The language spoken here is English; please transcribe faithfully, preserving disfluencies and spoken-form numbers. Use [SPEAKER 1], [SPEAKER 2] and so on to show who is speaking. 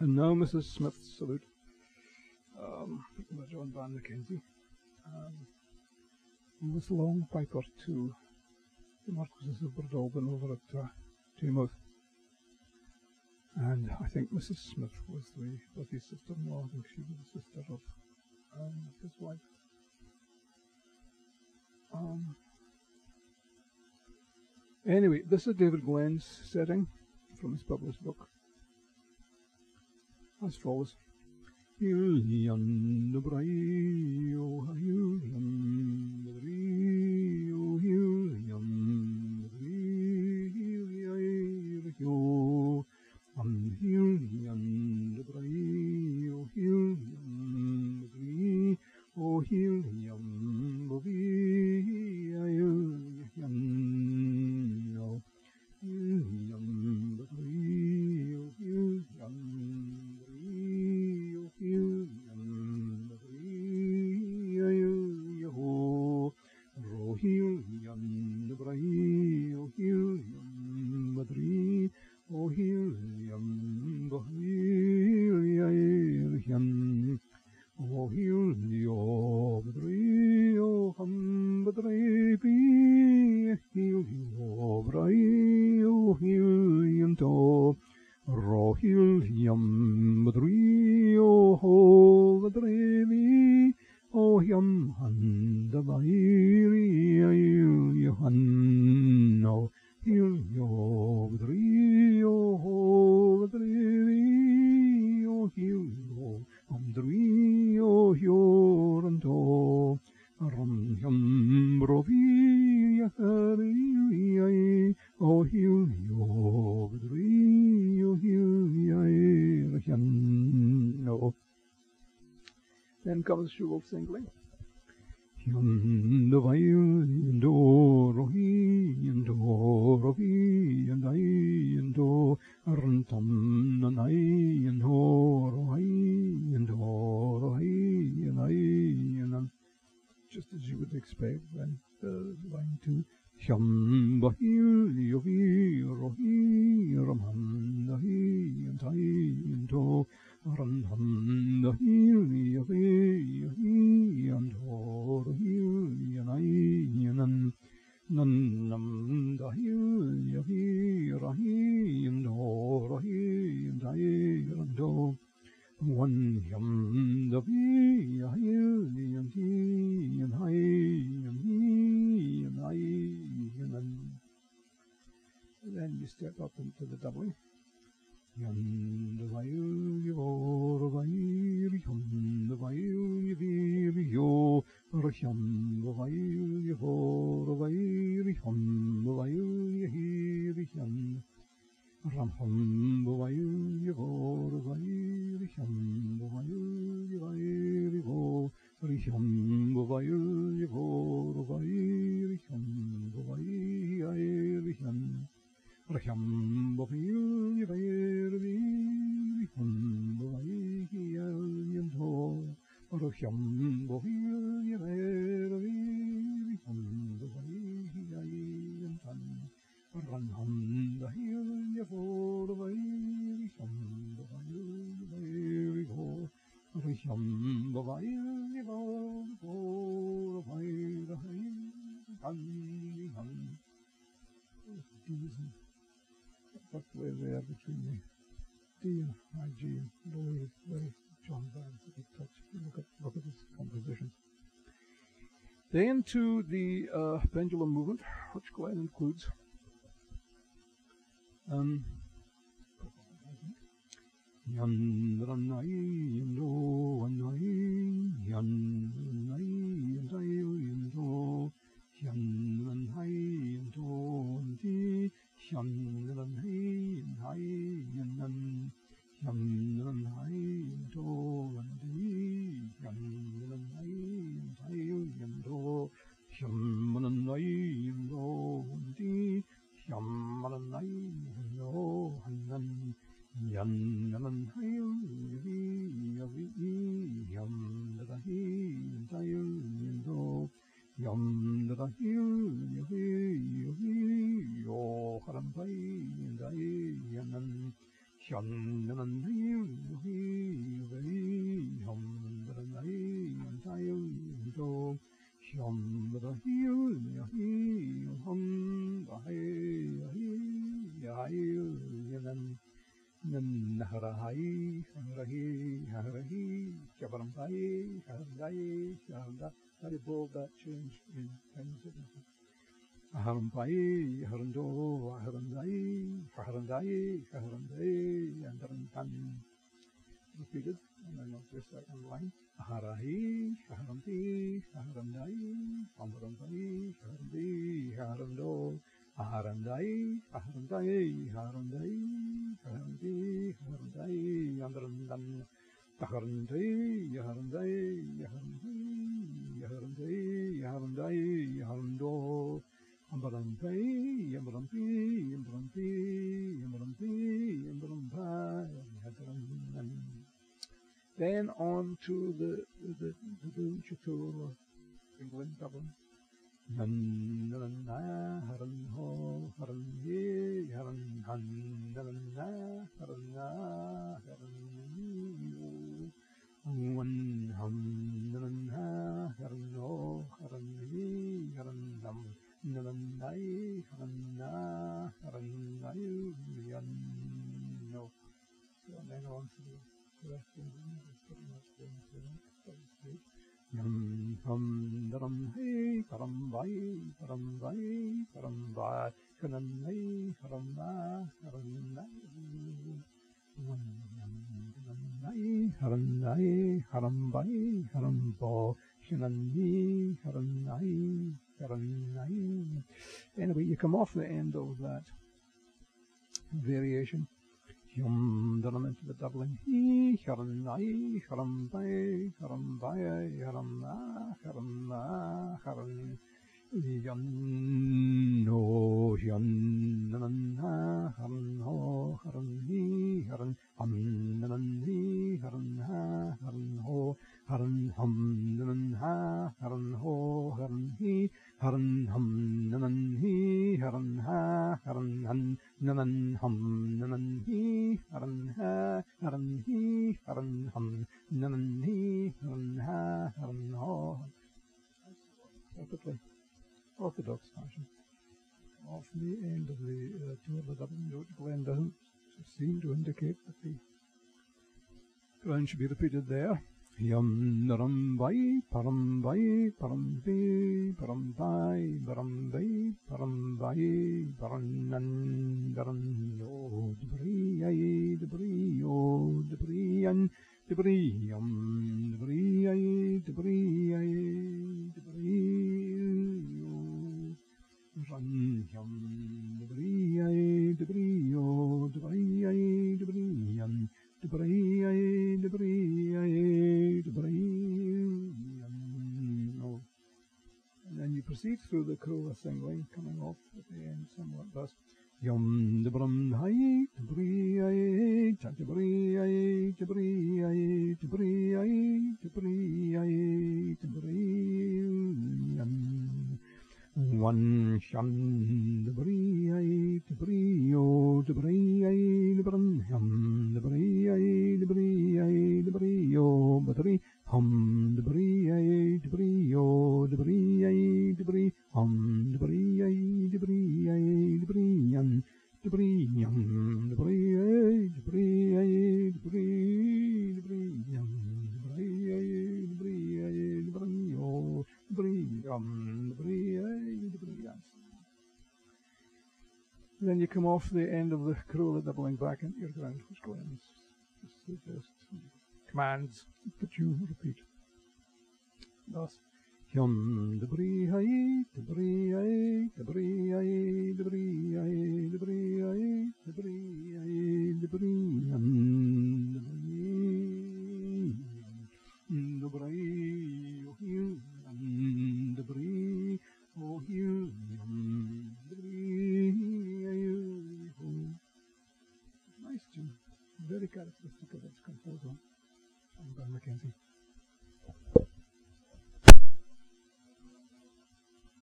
[SPEAKER 1] And now Missus Smith's salute, um, by John Van Mackenzie. Um, this long piper to the Marquesses of Breadalbin over at uh, Taymouth. And I think Missus Smith was the bloody sister-in-law. I think she was the sister of um, his wife. Um, anyway, this is David Glenn's setting from his published book. As follows. Hillian the Brio, Hillian the Brio, Hillian the Brio, and Hillian the Brio, Hillian the Brio, oh Hillian the Brio, no, Hillian the Brio, Hillian the Brio, Hillian the Brio, oh Hillian the Brio, Hillian the Brio, oh Hillian the Brio, oh Hillian the Brio, hum the Brio, Hillian Brio, Hillian to, oh Hillian the Brio, oh the Brio, oh yum han the Brio, Hillian no, Hillian the Brio, oh the Brio, Hillian the Brio, Hillian rum yum brovia haria, oh Hillian the Brio, Hillian no. Then comes Shuval singling. Hyun the violin do rohi and do rohi and I and do rantam and I and do rohi and do rohi and I and just as you would expect when the line two Hyun the yovi rohi ramhan the he and I and do rantam the he yovi and or he and I and nan nam the he yovi rahi and or he and I and do one yum the be a hill and he and I and he and I and then, and then you step up into the doubling. Yum the viol you or viol yum the viol you be yo or yum the viol you or viol yum the viol you hear yum. Ram hum the viol you or viol yum the viol you viol go yum the viol you or viol yum the viol yum. Raham Bohil, Yavir, Hum Bohil, Yanto, Raham Bohil, Yavir, Hum Bohil, Yantan, Ranham the Hill, Yafor, Vair, Hum Bohil, Vair, Go, Raham Bohil, Yavor, Vair, Hain, Han, What way they are between the D and I G and Lowy is very John Barnes a big touch. Look at look at his compositions. Then to the uh, pendulum movement, which Glenn includes. Um Yan ranai yando anai yan ranai yandai yando yan ranai yando andi Hyun and he and I and Hyun and I and do and he Hyun and I and I and do Hyun and I and do and he Hyun and I and do and then Yan and I and he Hyun and I and I and do Yum the hill, you hear, you hear, your harampai, and I, and Hyam Daran Hi Hi Hum Daran Hi Tayo Do Hyam Daran Hi Hi Hum Dahi Hi Yanan Naharahi Harahi Harahi Chabarampai Harai Harda. How did all that change in ten seconds? Harampai, Harando, Harandai, Harandai, Harandai, and then repeated, and then I'll just second line. Harahi, Harampi, Harandai, Hamarampai, Harandi, Harando, Harandai, Harandai, Harandai, Harandi, Harandai, and then Harandai, Harandai, Harandai, Harandai, Harandai, Harando. Yambarampi, Yambarampi, Yambarampi, Yambarampi, Yambarampi. Then on to the the the Chatur England Dublin. Nan nan na haran ho haran ye haran han nan na haran na haran yo. One hum nan ha haran ho haran ye haran nam. Naranai, Harana, Haranayu, Yan. No. So then on to the rest of them, it's pretty much going to Yam Hum Daram Hey, Parambai, Parambai, Parambai, Haranai, Harana, Haranai. Haranai, Haranai, Harambai, Harambo, Shanani, Haranai. Anyway, you come off the end of that variation. Yum daram into the doubling. He haranai, harambai, harambai, haramna, haramna, haran. Yan no, yan nan ha, haran ho, haran he, haran hum nan he, haran ha, haran ho, haran hum nan ha, haran ho, haran he. Haran hum nanan he, haran ha, haran han, nanan hum nanan he, haran ha, haran he, haran hum, nanan he, haran ha, haran ho. Perfectly orthodox fashion. Off the end of the uh, two of the double note, Glenn doesn't seem to indicate that the ground should be repeated there. Yam naram vai, param vai, param vi, param vai, param vai, param vai, paranan, daran, yo, debri, ay, debri, yo, debri, an, debri, yam, debri, ay, debri, ay, debri, yo, ran, yam, debri, ay, debri, yo, debri, ay, debri, yan. Debris, debris, debris. No. And then you proceed through the Kula singling, coming off at the end somewhat thus. Yum debrum hai, debris, debris, debris, debris, debris, debris, yum. One shan debris, debris, oh, debris, debris, hum, debris, debris, debris, oh, debris, hum, debris, debris, oh, debris, debris, hum, debris, debris, debris, yan, debris, yum, debris, debris, debris, debris, yum, debris, debris, debris, oh, debris, yum, debris, debris, yan. Then you come off the end of the Kula doubling back into your ground, which Glenn's just commands that you repeat. Thus, Yum debris hai, debris hai, debris hai, debris hai, debris hai, debris hai, debris yum, debris, debris, oh yum, debris, oh yum, debris, oh. Nice tune, very characteristic of its composer, John Mackenzie.